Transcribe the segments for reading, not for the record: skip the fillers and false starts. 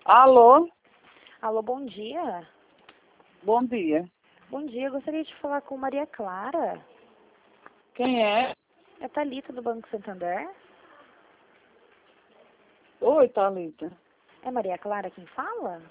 Alô, Alô, bom dia. bom dia. Bom dia, eu gostaria de falar com Maria Clara. Quem é? É Thalita do Banco Santander? Oi, Thalita. É Maria Clara quem fala?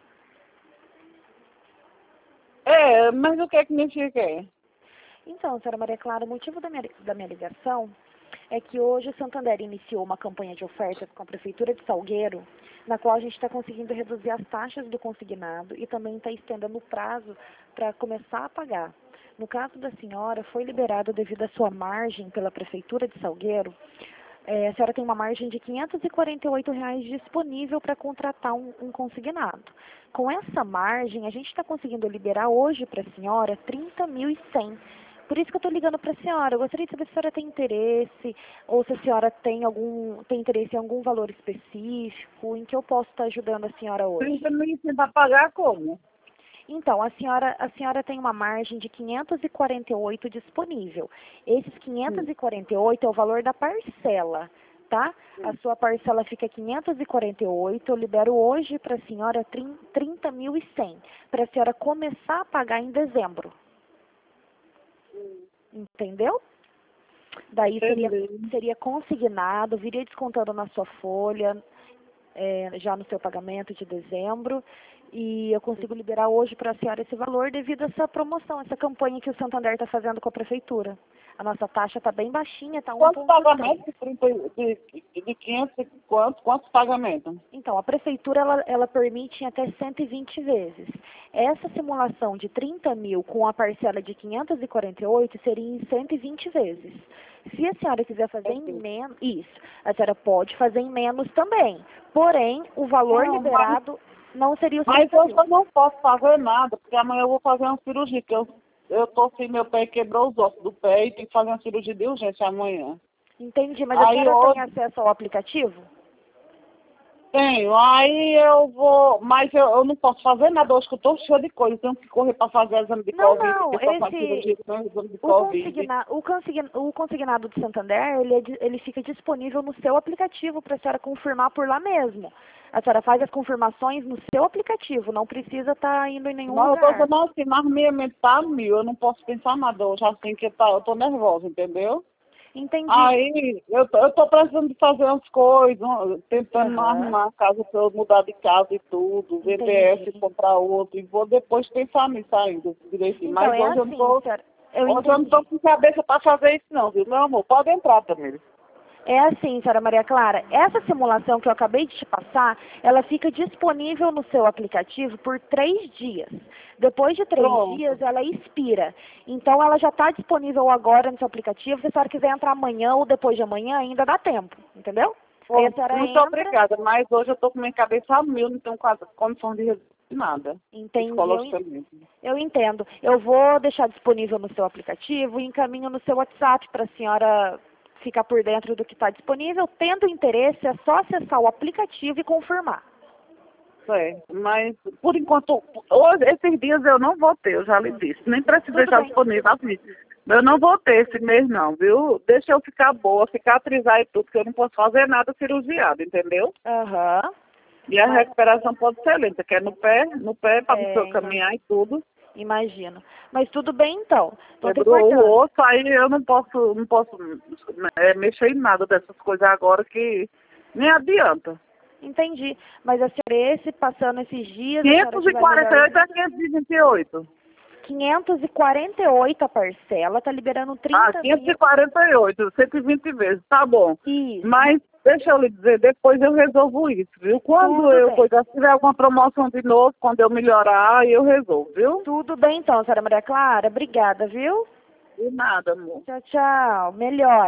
Mas o que é que me quer? Então, senhora Maria Clara, o motivo da minha ligação é que hoje o Santander iniciou uma campanha de ofertas com a Prefeitura de Salgueiro, na qual a gente está conseguindo reduzir as taxas do consignado e também está estendendo o prazo para começar a pagar. No caso da senhora, foi liberado devido à sua margem pela Prefeitura de Salgueiro. A senhora tem uma margem de R$ 548 disponível para contratar um consignado. Com essa margem, a gente está conseguindo liberar hoje para a senhora 30.100. Por isso que eu estou ligando para a senhora. Eu gostaria de saber se a senhora tem interesse, ou se a senhora tem interesse em algum valor específico, em que eu posso estar ajudando a senhora hoje. 30.000 para pagar como? Então, a senhora tem uma margem de 548 disponível. Esses 548 é o valor da parcela, tá? A sua parcela fica 548, eu libero hoje para a senhora 30.100, para a senhora começar a pagar em dezembro. Entendeu? Daí seria consignado, viria descontando na sua folha, já no seu pagamento de dezembro, e eu consigo liberar hoje para a senhora esse valor devido a essa promoção, essa campanha que o Santander está fazendo com a Prefeitura. A nossa taxa está bem baixinha, está Quantos 1,3. pagamentos de 500 e quantos pagamentos? Então, a Prefeitura, ela permite em até 120 vezes. Essa simulação de 30.000 com a parcela de 548 seria em 120 vezes. Se a senhora quiser fazer em menos, isso, a senhora pode fazer em menos também. Porém, o valor liberado não seria o 30.000. Mas hoje eu não posso fazer nada, porque amanhã eu vou fazer uma cirurgia, que eu torci meu pé e quebrou os ossos do pé e tenho que fazer uma cirurgia de urgência amanhã. Entendi, mas a senhora tem acesso ao aplicativo? Tenho, aí eu vou, mas eu não posso fazer nada hoje, que eu estou cheia de coisa, tenho que correr para fazer exame de Covid, porque só faz cirurgia com exame de Covid. O consignado do Santander, ele fica disponível no seu aplicativo para a senhora confirmar por lá mesmo. A senhora faz as confirmações no seu aplicativo, não precisa estar indo em nenhum Não, eu lugar. estou dizendo assim, mas minha mente está 1000, eu não posso pensar nada hoje, assim que eu estou nervosa, entendeu? Entendi. Aí, eu tô precisando de fazer umas coisas, tentando arrumar a casa para eu mudar de casa e tudo, vender essa e comprar outro, e vou depois pensar nisso ainda, direitinho. Então, Mas hoje eu não tô com cabeça para fazer isso não, viu, meu amor? Pode entrar também. É assim, senhora Maria Clara, essa simulação que eu acabei de te passar, ela fica disponível no seu aplicativo por 3 dias. Depois de 3 dias, ela expira. Então, ela já está disponível agora no seu aplicativo. Se a senhora quiser entrar amanhã ou depois de amanhã, ainda dá tempo, entendeu? Aí a senhora Muito obrigada, mas hoje eu tô com minha cabeça a 1000, não tenho condição de resolver nada. Entendi, eu entendo. Eu vou deixar disponível no seu aplicativo e encaminho no seu WhatsApp para a senhora ficar por dentro do que está disponível. Tendo interesse, é só acessar o aplicativo e confirmar. Mas por enquanto, hoje, esses dias eu não vou ter, eu já lhe disse. Nem preciso deixar disponível assim. Eu não vou ter esse mês não, viu? Deixa eu ficar boa, cicatrizar e tudo, porque eu não posso fazer nada cirurgiado, entendeu? Aham. E a recuperação pode ser lenta, que é no pé para você caminhar e tudo. Imagino. Mas tudo bem então. Quebrou o osso, aí eu não posso mexer em nada dessas coisas agora que nem adianta. Entendi. Mas a senhora, passando esses dias... 548 a 528. 548 a parcela, tá liberando 30 548, 120 vezes, tá bom. Isso. Mas, deixa eu lhe dizer, depois eu resolvo isso, viu? Quando se tiver alguma promoção de novo, quando eu melhorar, eu resolvo, viu? Tudo bem então, senhora Maria Clara. Obrigada, viu? De nada, amor. Tchau, tchau. Melhor.